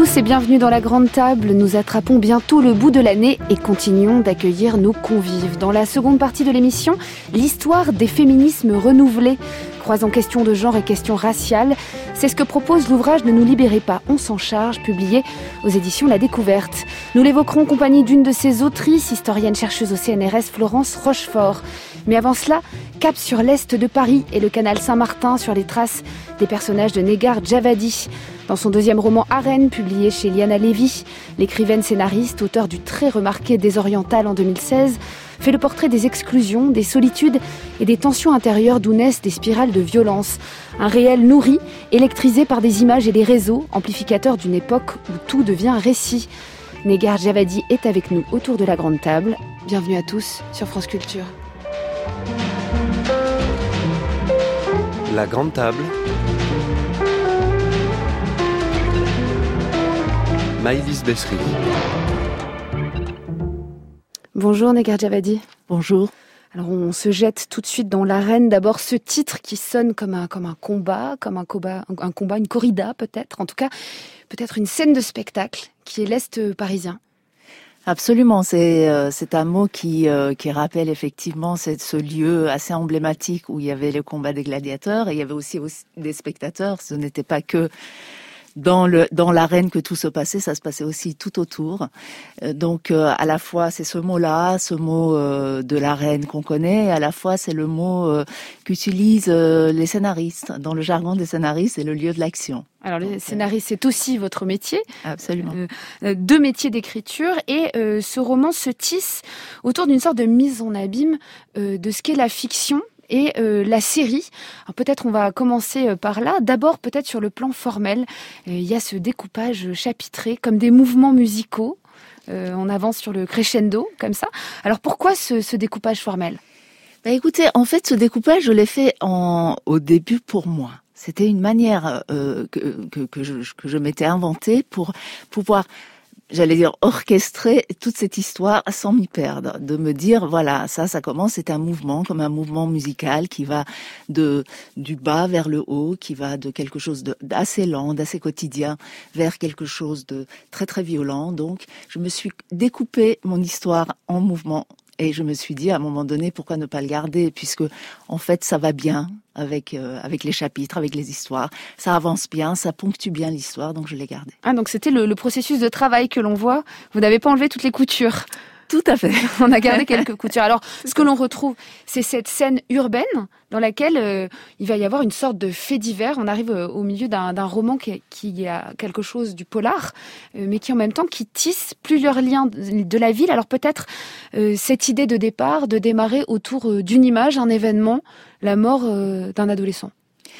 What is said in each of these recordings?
tous et bienvenue dans la grande table. Nous attrapons bientôt le bout de l'année et continuons d'accueillir nos convives. Dans la seconde partie de l'émission, l'histoire des féminismes renouvelés, croisant questions de genre et questions raciales. C'est ce que propose l'ouvrage Ne nous libérez pas, on s'en charge, publié aux éditions La Découverte. Nous l'évoquerons en compagnie d'une de ses autrices, historienne chercheuse au CNRS, Florence Rochefort. Mais avant cela, cap sur l'est de Paris et le canal Saint-Martin sur les traces des personnages de Negar Djawadi. Dans son deuxième roman Arène, publié chez Liana Levy, l'écrivaine scénariste, auteure du très remarqué Désoriental en 2016, fait le portrait des exclusions, des solitudes et des tensions intérieures d'où naissent des spirales de violence. Un réel nourri, électrisé par des images et des réseaux, amplificateurs d'une époque où tout devient récit. Negar Djawadi est avec nous autour de la grande table. Bienvenue à tous sur France Culture. La grande table. Maïlys Bessery. Bonjour Negar Djawadi. Bonjour. Alors on se jette tout de suite dans l'arène. D'abord ce titre qui sonne comme un combat, une corrida peut-être. En tout cas, peut-être une scène de spectacle qui est l'Est parisien. Absolument, c'est un mot qui rappelle effectivement ce lieu assez emblématique où il y avait le combat des gladiateurs et il y avait aussi des spectateurs. Ce n'était pas que dans l'arène que tout se passait, ça se passait aussi tout autour. Donc à la fois c'est ce mot-là, ce mot de l'arène qu'on connaît, et à la fois c'est le mot qu'utilisent les scénaristes. Dans le jargon des scénaristes, c'est le lieu de l'action. Alors les scénaristes, c'est aussi votre métier. Absolument. Deux métiers d'écriture et ce roman se tisse autour d'une sorte de mise en abîme de ce qu'est la fiction et la série. Alors peut-être on va commencer par là. D'abord peut-être sur le plan formel. Il y a ce découpage chapitré comme des mouvements musicaux. On avance sur le crescendo comme ça. Alors pourquoi ce découpage formel ? Écoutez, en fait ce découpage je l'ai fait au début pour moi. C'était une manière que je m'étais inventée pour pouvoir, j'allais dire, orchestrer toute cette histoire sans m'y perdre. De me dire, voilà, ça commence, c'est un mouvement, comme un mouvement musical qui va du bas vers le haut, qui va de quelque chose d'assez lent, d'assez quotidien, vers quelque chose de très très violent. Donc, je me suis découpé mon histoire en mouvement. Et je me suis dit, à un moment donné, pourquoi ne pas le garder, puisque, en fait, ça va bien avec les chapitres, avec les histoires. Ça avance bien, ça ponctue bien l'histoire, donc je l'ai gardé. Ah, donc c'était le processus de travail que l'on voit. Vous n'avez pas enlevé toutes les coutures. Tout à fait. On a gardé quelques coutures. Alors, ce que l'on retrouve, c'est cette scène urbaine dans laquelle il va y avoir une sorte de fait divers. On arrive au milieu d'un roman qui a quelque chose du polar, mais qui en même temps qui tisse plusieurs liens de la ville. Alors peut-être cette idée de départ, de démarrer autour d'une image, un événement, la mort d'un adolescent.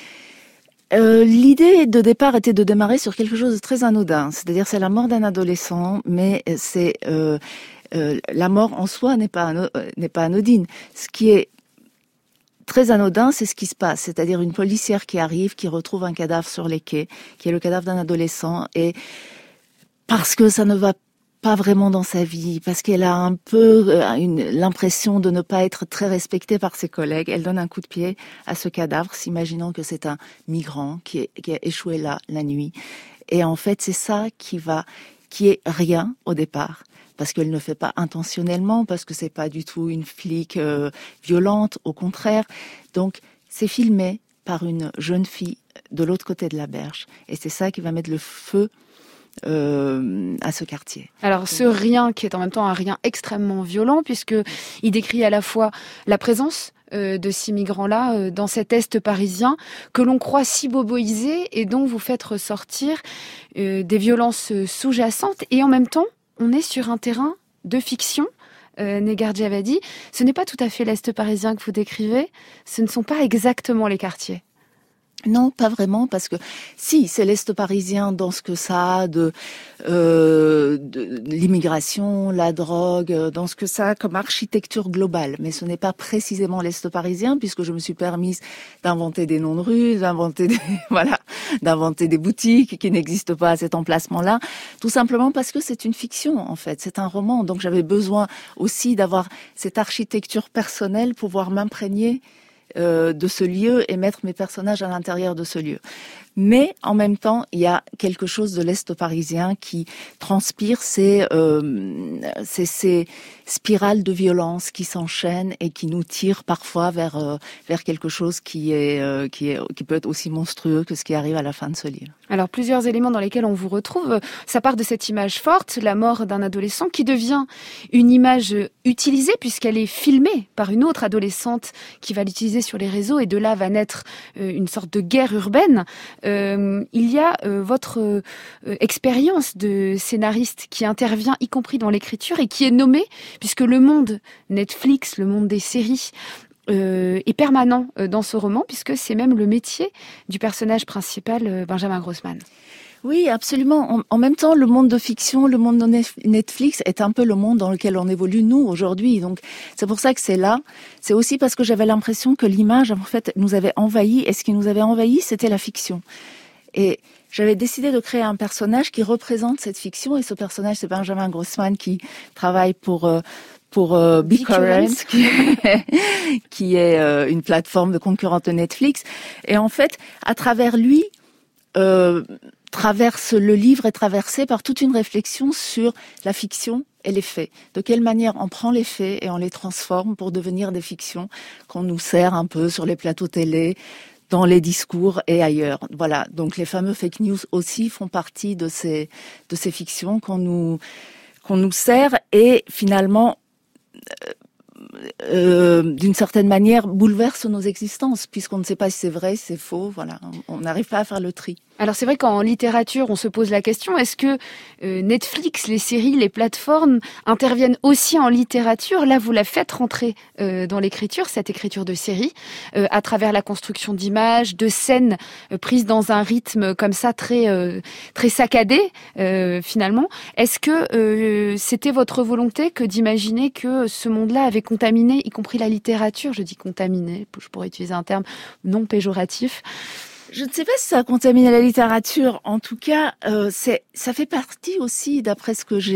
L'idée de départ était de démarrer sur quelque chose de très anodin. C'est-à-dire c'est la mort d'un adolescent, mais c'est la mort en soi n'est pas anodine. Ce qui est très anodin, c'est ce qui se passe. C'est-à-dire une policière qui arrive, qui retrouve un cadavre sur les quais, qui est le cadavre d'un adolescent, et parce que ça ne va pas vraiment dans sa vie, parce qu'elle a un peu l'impression de ne pas être très respectée par ses collègues, elle donne un coup de pied à ce cadavre, s'imaginant que c'est un migrant qui a échoué là la nuit. Et en fait, c'est ça qui est rien au départ. Parce qu'elle ne fait pas intentionnellement, parce que c'est pas du tout une flic violente, au contraire. Donc, c'est filmé par une jeune fille de l'autre côté de la berge. Et c'est ça qui va mettre le feu à ce quartier. Alors, ce rien qui est en même temps un rien extrêmement violent, puisqu'il décrit à la fois la présence de ces migrants-là dans cet Est parisien que l'on croit si boboisé et dont vous faites ressortir des violences sous-jacentes. Et en même temps, on est sur un terrain de fiction. Negar Djawadi, ce n'est pas tout à fait l'Est parisien que vous décrivez, ce ne sont pas exactement les quartiers. Non, pas vraiment, parce que si, c'est l'Est parisien dans ce que ça a de l'immigration, la drogue, dans ce que ça a comme architecture globale. Mais ce n'est pas précisément l'Est parisien, puisque je me suis permise d'inventer des noms de rues, d'inventer des boutiques qui n'existent pas à cet emplacement-là, tout simplement parce que c'est une fiction, en fait. C'est un roman, donc j'avais besoin aussi d'avoir cette architecture personnelle, pouvoir m'imprégner de ce lieu et mettre mes personnages à l'intérieur de ce lieu. Mais en même temps, il y a quelque chose de l'Est parisien qui transpire ces spirales de violence qui s'enchaînent et qui nous tirent parfois vers quelque chose qui peut être aussi monstrueux que ce qui arrive à la fin de ce livre. Alors, plusieurs éléments dans lesquels on vous retrouve. Ça part de cette image forte, la mort d'un adolescent, qui devient une image utilisée puisqu'elle est filmée par une autre adolescente qui va l'utiliser sur les réseaux, et de là va naître une sorte de guerre urbaine. Il y a votre expérience de scénariste qui intervient, y compris dans l'écriture, et qui est nommée, puisque le monde Netflix, le monde des séries, est permanent dans ce roman, puisque c'est même le métier du personnage principal, Benjamin Grossman. Oui, absolument. En même temps, le monde de fiction, le monde de Netflix est un peu le monde dans lequel on évolue, nous, aujourd'hui. Donc, c'est pour ça que c'est là. C'est aussi parce que j'avais l'impression que l'image, en fait, nous avait envahi. Et ce qui nous avait envahi, c'était la fiction. Et j'avais décidé de créer un personnage qui représente cette fiction. Et ce personnage, c'est Benjamin Grossman, qui travaille pour BitTorrent, qui est une plateforme de concurrente de Netflix. Et en fait, à travers lui, le livre est traversé par toute une réflexion sur la fiction et les faits. De quelle manière on prend les faits et on les transforme pour devenir des fictions qu'on nous sert un peu sur les plateaux télé, dans les discours et ailleurs. Voilà. Donc les fameux fake news aussi font partie de ces fictions qu'on nous sert et finalement d'une certaine manière bouleverse nos existences, puisqu'on ne sait pas si c'est vrai, si c'est faux. Voilà, on n'arrive pas à faire le tri. Alors c'est vrai qu'en littérature, on se pose la question, est-ce que Netflix, les séries, les plateformes interviennent aussi en littérature ? Là, vous la faites rentrer dans l'écriture, cette écriture de série, à travers la construction d'images, de scènes prises dans un rythme comme ça très saccadé, finalement. Est-ce que c'était votre volonté que d'imaginer que ce monde-là avait contaminé, y compris la littérature ? Je dis contaminé, je pourrais utiliser un terme non péjoratif. Je ne sais pas si ça a contaminé la littérature. En tout cas, ça fait partie aussi, d'après ce que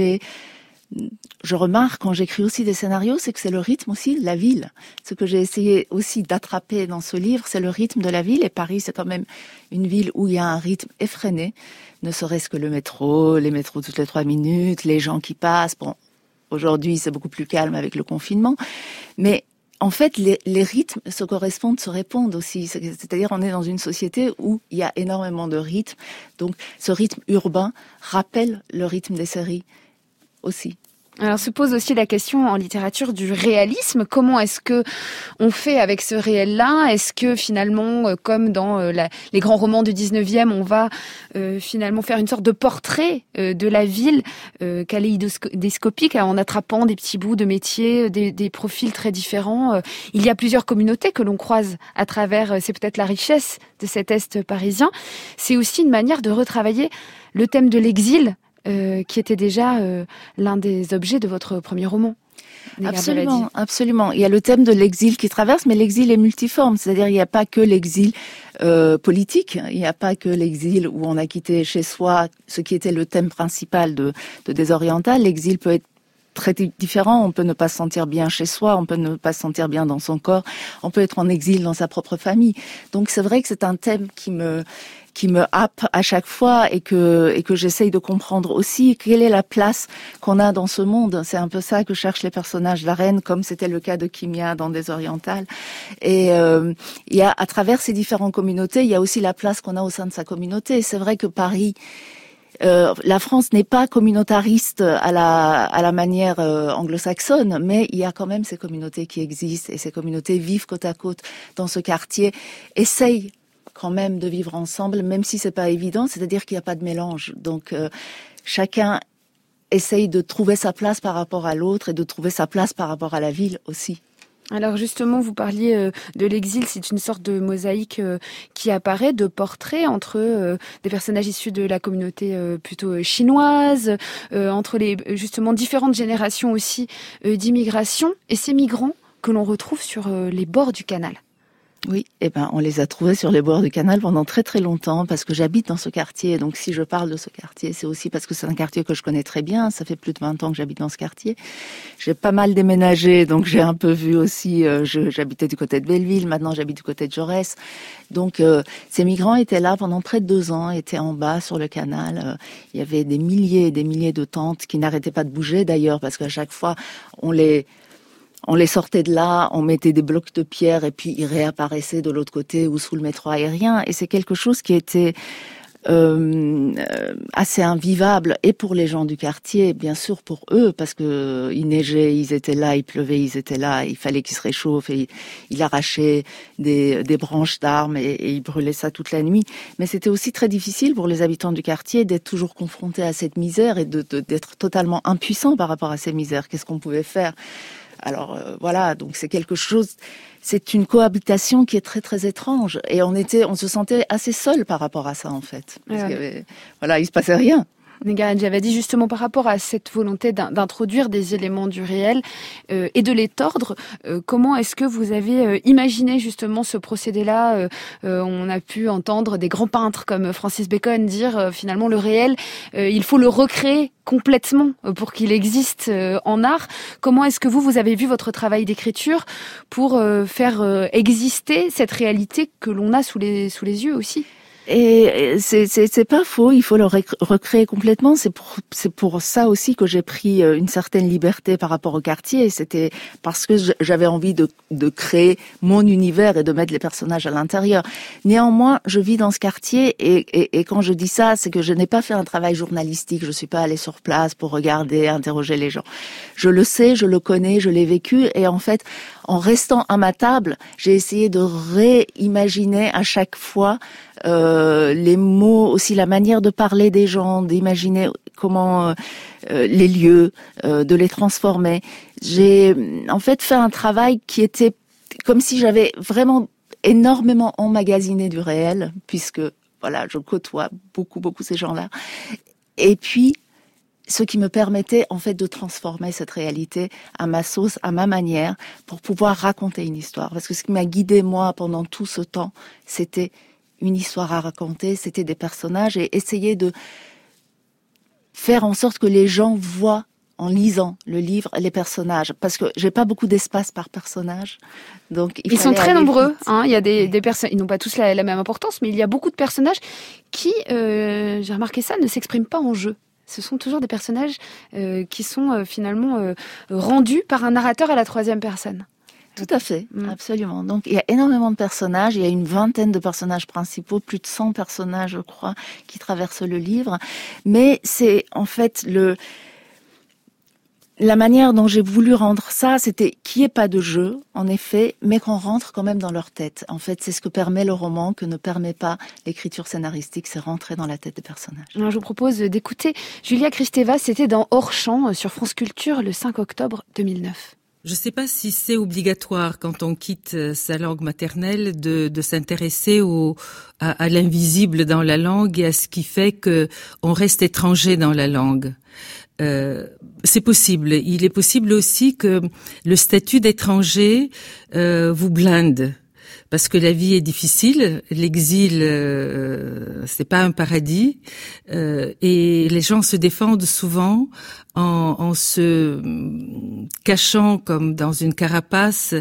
je remarque quand j'écris aussi des scénarios, c'est que c'est le rythme aussi de la ville. Ce que j'ai essayé aussi d'attraper dans ce livre, c'est le rythme de la ville. Et Paris, c'est quand même une ville où il y a un rythme effréné. Ne serait-ce que les métros toutes les 3 minutes, les gens qui passent. Bon, aujourd'hui, c'est beaucoup plus calme avec le confinement. Mais en fait, les rythmes se correspondent, se répondent aussi. C'est-à-dire, on est dans une société où il y a énormément de rythmes. Donc, ce rythme urbain rappelle le rythme des séries aussi. Alors se pose aussi la question en littérature du réalisme. Comment est-ce que on fait avec ce réel-là ? Est-ce que finalement, comme dans les grands romans du 19e, on va finalement faire une sorte de portrait de la ville kaléidoscopique en attrapant des petits bouts de métiers, des profils très différents. Il y a plusieurs communautés que l'on croise à travers, c'est peut-être la richesse de cet Est parisien. C'est aussi une manière de retravailler le thème de l'exil, qui était déjà l'un des objets de votre premier roman. Absolument, absolument. Il y a le thème de l'exil qui traverse, mais l'exil est multiforme. C'est-à-dire, il n'y a pas que l'exil politique, il n'y a pas que l'exil où on a quitté chez soi, ce qui était le thème principal de Désoriental. L'exil peut être très différent. On peut ne pas se sentir bien chez soi, on peut ne pas se sentir bien dans son corps, on peut être en exil dans sa propre famille. Donc c'est vrai que c'est un thème qui me happe à chaque fois et que j'essaye de comprendre aussi quelle est la place qu'on a dans ce monde. C'est un peu ça que cherchent les personnages de la reine, comme c'était le cas de Kimia dans Désoriental. Et il y a, à travers ces différentes communautés, il y a aussi la place qu'on a au sein de sa communauté. C'est vrai que Paris, la France n'est pas communautariste à la manière anglo-saxonne, mais il y a quand même ces communautés qui existent et ces communautés vivent côte à côte dans ce quartier, essayent quand même de vivre ensemble, même si c'est pas évident, c'est-à-dire qu'il n'y a pas de mélange. Donc chacun essaye de trouver sa place par rapport à l'autre et de trouver sa place par rapport à la ville aussi. Alors justement, vous parliez de l'exil, c'est une sorte de mosaïque qui apparaît, de portraits entre des personnages issus de la communauté plutôt chinoise, entre les justement différentes générations aussi d'immigration, et ces migrants que l'on retrouve sur les bords du canal. Oui, on les a trouvés sur les bords du canal pendant très très longtemps parce que j'habite dans ce quartier. Donc si je parle de ce quartier, c'est aussi parce que c'est un quartier que je connais très bien. Ça fait plus de 20 ans que j'habite dans ce quartier. J'ai pas mal déménagé, donc j'ai un peu vu aussi, j'habitais du côté de Belleville, maintenant j'habite du côté de Jaurès. Donc ces migrants étaient là pendant près de 2 ans, étaient en bas sur le canal. Il y avait des milliers et des milliers de tentes qui n'arrêtaient pas de bouger d'ailleurs parce qu'à chaque fois on les sortait de là, on mettait des blocs de pierre et puis ils réapparaissaient de l'autre côté ou sous le métro aérien. Et c'est quelque chose qui était assez invivable et pour les gens du quartier, bien sûr pour eux, parce que il neigeait, ils étaient là, il pleuvait, ils étaient là, il fallait qu'ils se réchauffent et il arrachait des branches d'arbres et il brûlait ça toute la nuit. Mais c'était aussi très difficile pour les habitants du quartier d'être toujours confrontés à cette misère et d'être totalement impuissants par rapport à ces misères. Qu'est-ce qu'on pouvait faire ? Alors voilà, donc c'est quelque chose, c'est une cohabitation qui est très très étrange et on se sentait assez seul par rapport à ça en fait. Parce que, voilà, il se passait rien. Négaré Djawadi, justement par rapport à cette volonté d'introduire des éléments du réel et de les tordre, comment est-ce que vous avez imaginé justement ce procédé-là ? On a pu entendre des grands peintres comme Francis Bacon dire finalement le réel, il faut le recréer complètement pour qu'il existe en art. Comment est-ce que vous avez vu votre travail d'écriture pour faire exister cette réalité que l'on a sous les yeux aussi ? Et c'est pas faux, il faut le recréer complètement. C'est pour ça aussi que j'ai pris une certaine liberté par rapport au quartier. C'était parce que j'avais envie de créer mon univers et de mettre les personnages à l'intérieur. Néanmoins, je vis dans ce quartier et quand je dis ça, c'est que je n'ai pas fait un travail journalistique. Je suis pas allée sur place pour regarder, interroger les gens. Je le sais, je le connais, je l'ai vécu et en fait, en restant à ma table, j'ai essayé de réimaginer à chaque fois les mots, aussi la manière de parler des gens, d'imaginer comment les lieux, de les transformer. J'ai en fait fait un travail qui était comme si j'avais vraiment énormément emmagasiné du réel, puisque voilà, je côtoie beaucoup ces gens-là. Et puis ce qui me permettait en fait de transformer cette réalité à ma sauce, à ma manière, pour pouvoir raconter une histoire. Parce que ce qui m'a guidée moi pendant tout ce temps, c'était une histoire à raconter, c'était des personnages et essayer de faire en sorte que les gens voient en lisant le livre les personnages, parce que j'ai pas beaucoup d'espace par personnage, donc ils sont très nombreux. Il y a des personnes, ils n'ont pas tous la même importance, mais il y a beaucoup de personnages qui, j'ai remarqué ça, ne s'expriment pas en jeu. Ce sont toujours des personnages qui sont finalement rendus par un narrateur à la troisième personne. Tout à fait, absolument. Donc il y a énormément de personnages, il y a une vingtaine de personnages principaux, plus de 100 personnages, je crois, qui traversent le livre. Mais c'est en fait la manière dont j'ai voulu rendre ça, c'était qu'il n'y ait pas de jeu, en effet, mais qu'on rentre quand même dans leur tête. En fait, c'est ce que permet le roman, que ne permet pas l'écriture scénaristique, c'est rentrer dans la tête des personnages. Alors, je vous propose d'écouter Julia Kristeva, c'était dans Hors Champ sur France Culture le 5 octobre 2009. Je ne sais pas si c'est obligatoire quand on quitte sa langue maternelle de s'intéresser à l'invisible dans la langue et à ce qui fait que on reste étranger dans la langue. C'est possible. Il est possible aussi que le statut d'étranger vous blinde. Parce que la vie est difficile, l'exil c'est pas un paradis, et les gens se défendent souvent en se cachant comme dans une carapace,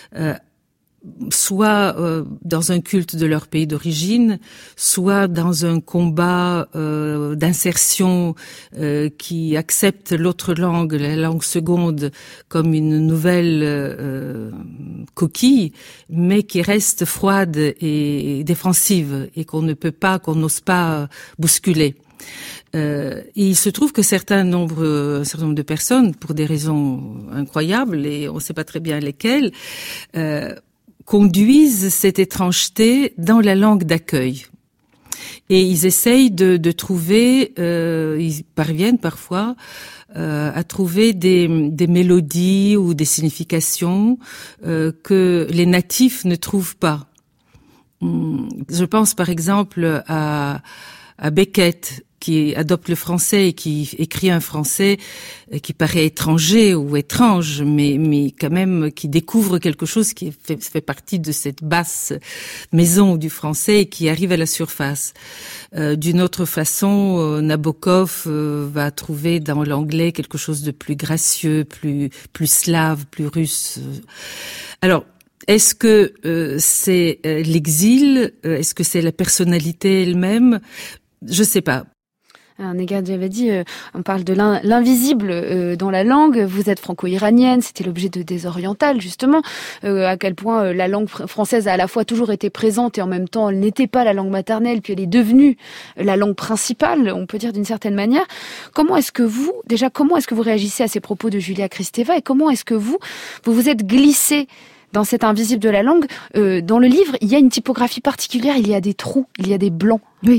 soit dans un culte de leur pays d'origine, soit dans un combat d'insertion qui accepte l'autre langue, la langue seconde, comme une nouvelle coquille, mais qui reste froide et défensive et qu'on n'ose pas bousculer. Et il se trouve que un certain nombre de personnes, pour des raisons incroyables et on ne sait pas très bien lesquelles, conduisent cette étrangeté dans la langue d'accueil. Et ils essayent de trouver, ils parviennent parfois à trouver des mélodies ou des significations que les natifs ne trouvent pas. Je pense par exemple à Beckett, qui adopte le français et qui écrit un français qui paraît étranger ou étrange, mais quand même qui découvre quelque chose qui fait partie de cette basse maison du français et qui arrive à la surface. D'une autre façon, Nabokov va trouver dans l'anglais quelque chose de plus gracieux, plus slave, plus russe. Alors, est-ce que c'est l'exil? Est-ce que c'est la personnalité elle-même? Je sais pas. Negar Djavadi, on parle de l'invisible dans la langue. Vous êtes franco-iranienne, c'était l'objet de Désoriental, justement. À quel point la langue française a à la fois toujours été présente et en même temps elle n'était pas la langue maternelle, puis elle est devenue la langue principale, on peut dire d'une certaine manière. Comment est-ce que vous réagissez à ces propos de Julia Kristeva et comment est-ce que vous vous êtes glissé dans cet invisible de la langue? Dans le livre, il y a une typographie particulière, il y a des trous, il y a des blancs. Oui.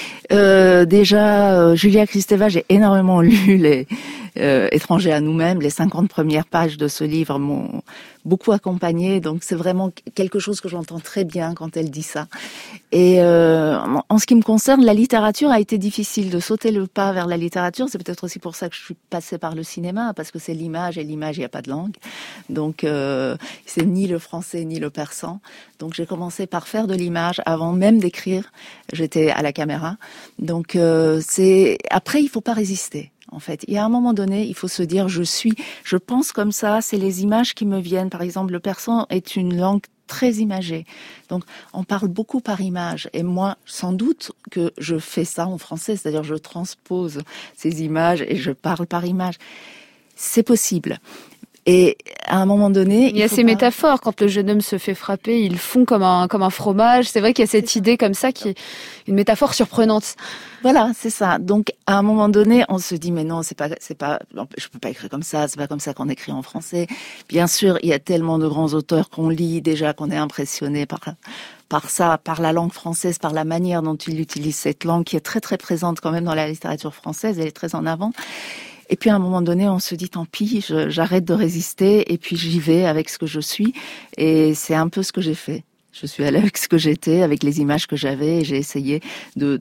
Déjà, Julia Kristeva, j'ai énormément lu les Étrangers à nous-mêmes. Les 50 premières pages de ce livre m'ont beaucoup accompagnée. Donc, c'est vraiment quelque chose que j'entends très bien quand elle dit ça. Et en ce qui me concerne, la littérature a été difficile de sauter le pas vers la littérature. C'est peut-être aussi pour ça que je suis passée par le cinéma, parce que c'est l'image, et l'image, il n'y a pas de langue. Donc, c'est ni le français ni le persan. Donc, j'ai commencé par faire de l'image avant même d'écrire. J'étais à la caméra. Donc, après, il faut pas résister. En fait, il y a un moment donné, il faut se dire, je pense comme ça, c'est les images qui me viennent. Par exemple, le persan est une langue très imagée. Donc, on parle beaucoup par image. Et moi, sans doute que je fais ça en français, c'est-à-dire je transpose ces images et je parle par image. C'est possible. Et à un moment donné, il y a ces métaphores. Quand le jeune homme se fait frapper, ils fond comme un fromage. C'est vrai qu'il y a cette idée comme ça qui est une métaphore surprenante. Voilà, c'est ça. Donc, à un moment donné, on se dit, mais non, c'est pas, je peux pas écrire comme ça, c'est pas comme ça qu'on écrit en français. Bien sûr, il y a tellement de grands auteurs qu'on lit déjà, qu'on est impressionné par ça, par la langue française, par la manière dont il utilise cette langue qui est très très présente quand même dans la littérature française, elle est très en avant. Et puis à un moment donné, on se dit tant pis, j'arrête de résister et puis j'y vais avec ce que je suis. Et c'est un peu ce que j'ai fait. Je suis allée avec ce que j'étais, avec les images que j'avais et j'ai essayé de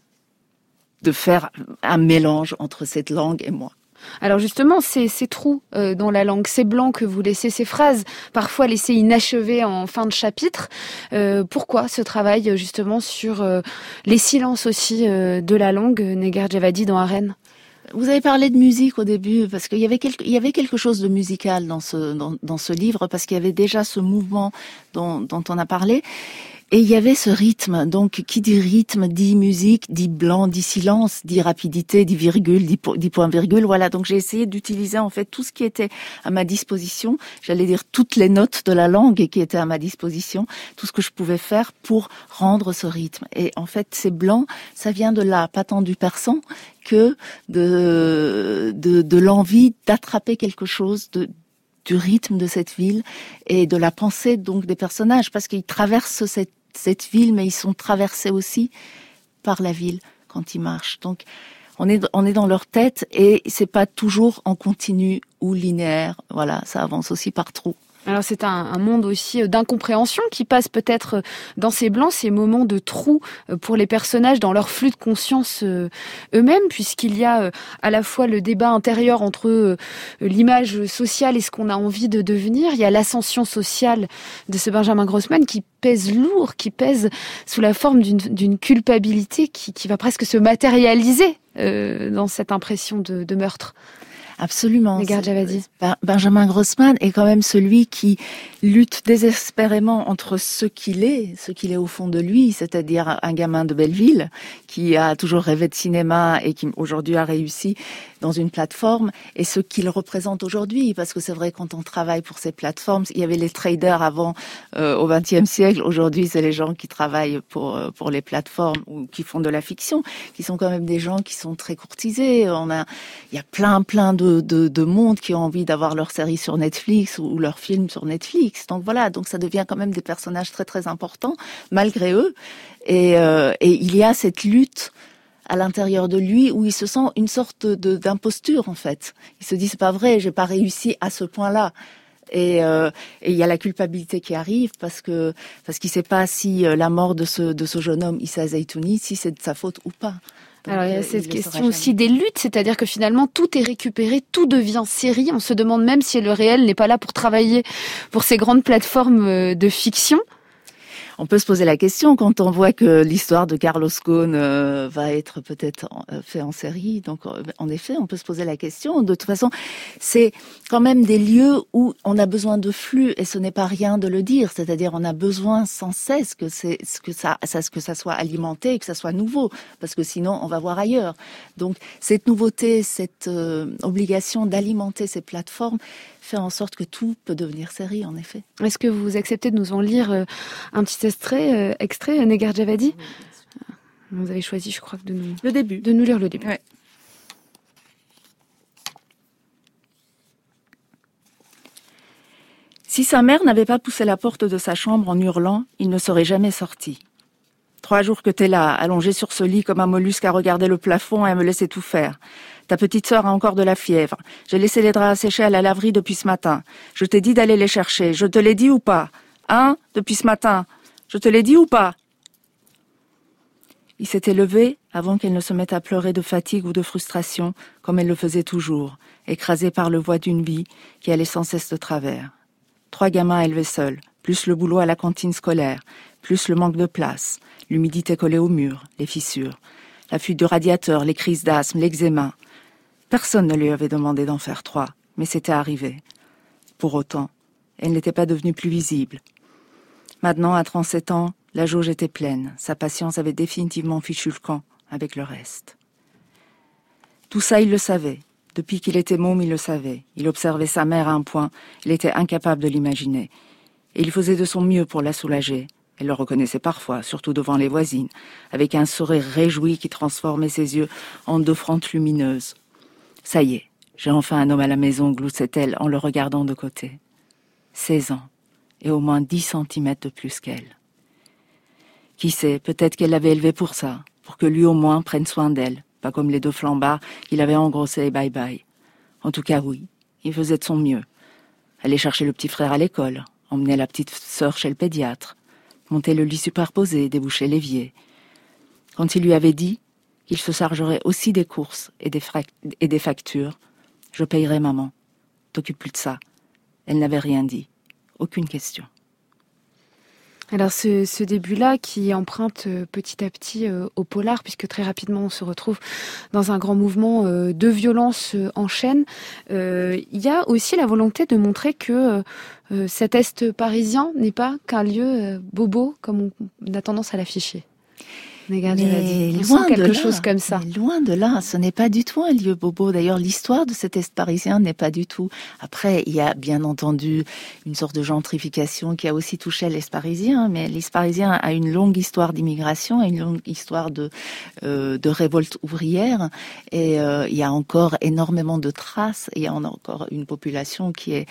faire un mélange entre cette langue et moi. Alors justement, ces trous dans la langue, ces blancs que vous laissez, ces phrases parfois laissées inachevées en fin de chapitre, pourquoi ce travail justement sur les silences aussi de la langue, Negar Djavadi dans Arène? Vous avez parlé de musique au début, parce qu'il y avait quelque chose de musical dans ce livre, parce qu'il y avait déjà ce mouvement dont on a parlé. Et il y avait ce rythme, donc qui dit rythme, dit musique, dit blanc, dit silence, dit rapidité, dit virgule, dit point-virgule, voilà. Donc j'ai essayé d'utiliser en fait tout ce qui était à ma disposition, j'allais dire toutes les notes de la langue qui étaient à ma disposition, tout ce que je pouvais faire pour rendre ce rythme. Et en fait, ces blancs, ça vient de là, pas tant du persan que de l'envie d'attraper quelque chose du rythme de cette ville et de la pensée donc des personnages, parce qu'ils traversent cette ville, mais ils sont traversés aussi par la ville quand ils marchent. Donc on est dans leur tête et c'est pas toujours en continu ou linéaire. Voilà, ça avance aussi par trous. Alors c'est un monde aussi d'incompréhension qui passe peut-être dans ces blancs, ces moments de trous pour les personnages dans leur flux de conscience eux-mêmes, puisqu'il y a à la fois le débat intérieur entre l'image sociale et ce qu'on a envie de devenir. Il y a l'ascension sociale de ce Benjamin Grossman qui pèse lourd, qui pèse sous la forme d'une culpabilité qui va presque se matérialiser dans cette impression de meurtre. Absolument. Negar Djavadi. Benjamin Grossman est quand même celui qui lutte désespérément entre ce qu'il est au fond de lui, c'est-à-dire un gamin de Belleville qui a toujours rêvé de cinéma et qui aujourd'hui a réussi dans une plateforme, et ce qu'il représente aujourd'hui, parce que c'est vrai, quand on travaille pour ces plateformes, il y avait les traders avant au XXe siècle, aujourd'hui c'est les gens qui travaillent pour les plateformes ou qui font de la fiction, qui sont quand même des gens qui sont très courtisés. Il y a plein de monde qui ont envie d'avoir leur série sur Netflix ou leur film sur Netflix. Donc voilà, donc ça devient quand même des personnages très très importants malgré eux, et il y a cette lutte à l'intérieur de lui où il se sent une sorte d'imposture en fait. Il se dit c'est pas vrai, j'ai pas réussi à ce point-là. Et il y a la culpabilité qui arrive parce qu'il sait pas si la mort de ce jeune homme Issa Zaitouni, si c'est de sa faute ou pas. Alors il y a cette question aussi des luttes, c'est-à-dire que finalement tout est récupéré, tout devient série. On se demande même si le réel n'est pas là pour travailler pour ces grandes plateformes de fiction. On peut se poser la question quand on voit que l'histoire de Carlos Ghosn va être peut-être fait en série. Donc, en effet, on peut se poser la question. De toute façon, c'est quand même des lieux où on a besoin de flux et ce n'est pas rien de le dire. C'est-à-dire, on a besoin sans cesse que ça soit alimenté et que ça soit nouveau, parce que sinon, on va voir ailleurs. Donc, cette nouveauté, cette obligation d'alimenter ces plateformes fait en sorte que tout peut devenir série, en effet. Est-ce que vous acceptez de nous en lire un petit extrait, Negar Djawadi? Vous avez choisi, je crois, de nous lire le début. Ouais. Si sa mère n'avait pas poussé la porte de sa chambre en hurlant, il ne serait jamais sorti. 3 jours que t'es là, allongé sur ce lit comme un mollusque à regarder le plafond et à me laisser tout faire. Ta petite sœur a encore de la fièvre. J'ai laissé les draps à sécher à la laverie depuis ce matin. Je t'ai dit d'aller les chercher. Je te l'ai dit ou pas? Hein? Depuis ce matin. Je te l'ai dit ou pas? Il s'était levé avant qu'elle ne se mette à pleurer de fatigue ou de frustration, comme elle le faisait toujours, écrasée par le poids d'une vie qui allait sans cesse de travers. 3 gamins élevés seuls, plus le boulot à la cantine scolaire, plus le manque de place, l'humidité collée au mur, les fissures, la fuite du radiateur, les crises d'asthme, l'eczéma. Personne ne lui avait demandé d'en faire 3, mais c'était arrivé. Pour autant, elle n'était pas devenue plus visible. Maintenant, à 37 ans, la jauge était pleine. Sa patience avait définitivement fichu le camp avec le reste. Tout ça, il le savait. Depuis qu'il était môme, il le savait. Il observait sa mère à un point, il était incapable de l'imaginer. Et il faisait de son mieux pour la soulager. Elle le reconnaissait parfois, surtout devant les voisines, avec un sourire réjoui qui transformait ses yeux en 2 frontes lumineuses. « Ça y est, j'ai enfin un homme à la maison », gloussait-elle en le regardant de côté. 16 ans, et au moins 10 centimètres de plus qu'elle. Qui sait, peut-être qu'elle l'avait élevé pour ça, pour que lui au moins prenne soin d'elle, pas comme les 2 flembards qu'il avait engrossés et bye-bye. En tout cas, oui, il faisait de son mieux. Aller chercher le petit frère à l'école, emmener la petite sœur chez le pédiatre, monter le lit superposé, déboucher l'évier. Quand il lui avait dit qu'il se chargerait aussi des courses et des factures, « Je payerai, maman. T'occupe plus de ça. » Elle n'avait rien dit. Aucune question. Alors ce début-là qui emprunte petit à petit au polar, puisque très rapidement on se retrouve dans un grand mouvement de violence en chaîne, il y a aussi la volonté de montrer que cet Est parisien n'est pas qu'un lieu bobo, comme on a tendance à l'afficher. Mais loin quelque chose comme ça. Mais loin de là, ce n'est pas du tout un lieu bobo. D'ailleurs, l'histoire de cet Est parisien n'est pas du tout. Après, il y a bien entendu une sorte de gentrification qui a aussi touché l'Est parisien, mais l'Est parisien a une longue histoire d'immigration, une longue histoire de révolte ouvrière, et il y a encore énormément de traces. Il y a encore une population qui est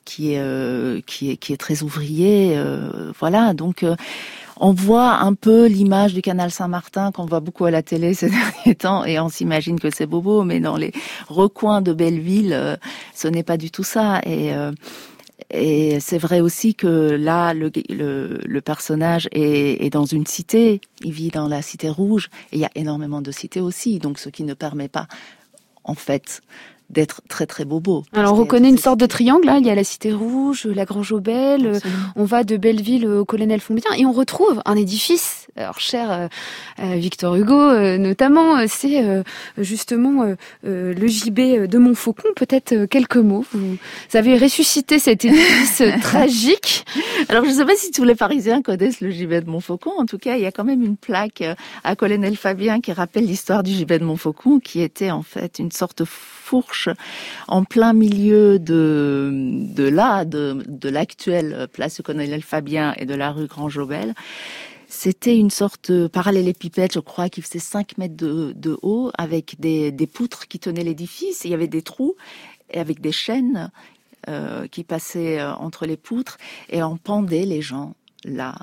très ouvrier. Voilà, donc. On voit un peu l'image du canal Saint-Martin qu'on voit beaucoup à la télé ces derniers temps et on s'imagine que c'est bobo, mais dans les recoins de Belleville, ce n'est pas du tout ça. Et c'est vrai aussi que là, le personnage est dans une cité, il vit dans la cité rouge et il y a énormément de cités aussi, donc ce qui ne permet pas, en fait, d'être très très bobo. Alors on reconnaît une sorte de triangle, là. Il y a la Cité Rouge, la Grange aux Belles, on va de Belleville au Colonel Fombien et on retrouve un édifice, alors cher Victor Hugo notamment, c'est justement le gibet de Montfaucon. Peut-être quelques mots, vous avez ressuscité cet édifice tragique. Alors je ne sais pas si tous les Parisiens connaissent le gibet de Montfaucon, en tout cas il y a quand même une plaque à Colonel Fabien qui rappelle l'histoire du gibet de Montfaucon, qui était en fait une sorte de fourche en plein milieu de l'actuelle place du Colonel Fabien et de la rue Grange-aux-Belles. C'était une sorte de parallélépipède, je crois, qui faisait 5 mètres de haut, avec des poutres qui tenaient l'édifice. Il y avait des trous et avec des chaînes qui passaient entre les poutres, et on pendait les gens là,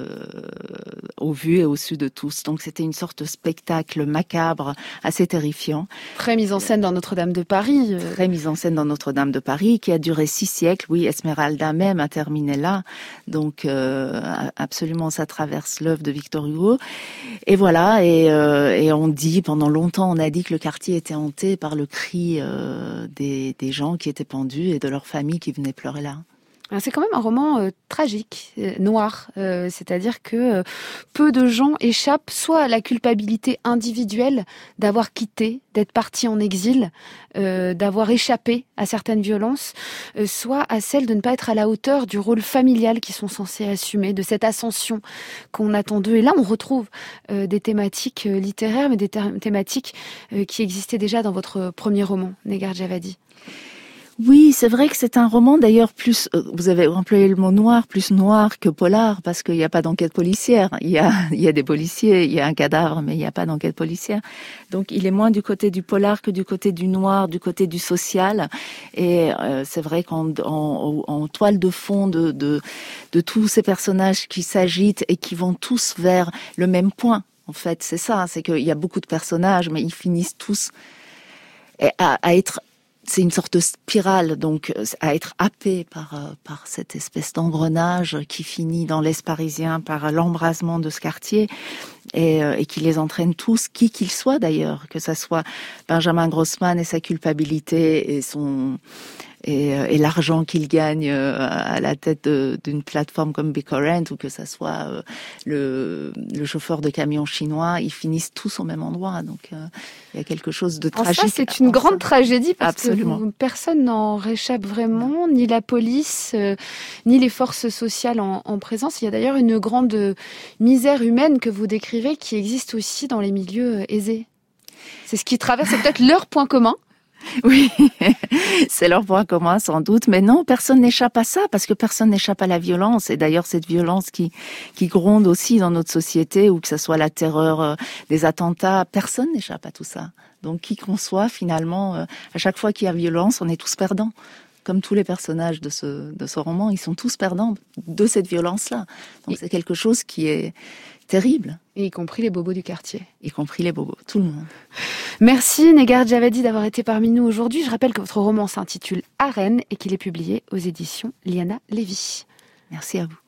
au vu et au su de tous. Donc c'était une sorte de spectacle macabre, assez terrifiant. Très mise en scène dans Notre-Dame de Paris. Très mise en scène dans Notre-Dame de Paris, qui a duré 6 siècles. Oui, Esmeralda même a terminé là. Donc absolument, ça traverse l'œuvre de Victor Hugo. Et voilà, et on dit, pendant longtemps, on a dit que le quartier était hanté par le cri des gens qui étaient pendus et de leurs familles qui venaient pleurer là. C'est quand même un roman tragique, noir, c'est-à-dire que peu de gens échappent soit à la culpabilité individuelle d'avoir quitté, d'être parti en exil, d'avoir échappé à certaines violences, soit à celle de ne pas être à la hauteur du rôle familial qu'ils sont censés assumer, de cette ascension qu'on attend d'eux. Et là, on retrouve des thématiques littéraires, mais des thématiques qui existaient déjà dans votre premier roman, Negar Djawadi. Oui, c'est vrai que c'est un roman d'ailleurs plus, vous avez employé le mot noir, plus noir que polar, parce qu'il n'y a pas d'enquête policière. Il y a des policiers, il y a un cadavre, mais il n'y a pas d'enquête policière. Donc il est moins du côté du polar que du côté du noir, du côté du social. Et c'est vrai qu'en toile de fond de tous ces personnages qui s'agitent et qui vont tous vers le même point. En fait, c'est ça, c'est qu'il y a beaucoup de personnages, mais ils finissent tous à être... C'est une sorte de spirale, donc à être happé par cette espèce d'engrenage qui finit dans l'Est parisien par l'embrasement de ce quartier et qui les entraîne tous, qui qu'ils soient d'ailleurs, que ça soit Benjamin Grossman et sa culpabilité et l'argent qu'il gagne à la tête d'une plateforme comme BitTorrent, ou que ça soit le chauffeur de camion chinois, ils finissent tous au même endroit. Donc il y a quelque chose de tragique. Ça, c'est une grande tragédie parce Absolument. que personne n'en réchappe vraiment, ni la police, ni les forces sociales en présence. Il y a d'ailleurs une grande misère humaine que vous décrivez qui existe aussi dans les milieux aisés. C'est ce qui traverse, c'est peut-être leur point commun. Oui, c'est leur point commun sans doute, mais non, personne n'échappe à ça, parce que personne n'échappe à la violence, et d'ailleurs cette violence qui gronde aussi dans notre société, ou que ce soit la terreur des attentats, personne n'échappe à tout ça. Donc qui qu'on soit, finalement, à chaque fois qu'il y a violence, on est tous perdants. Comme tous les personnages de ce roman, ils sont tous perdants de cette violence-là. Donc c'est quelque chose qui est terrible. Et y compris les bobos du quartier. Y compris les bobos, tout le monde. Merci Negar Djawadi d'avoir été parmi nous aujourd'hui. Je rappelle que votre roman s'intitule Arène et qu'il est publié aux éditions Liana Lévy. Merci à vous.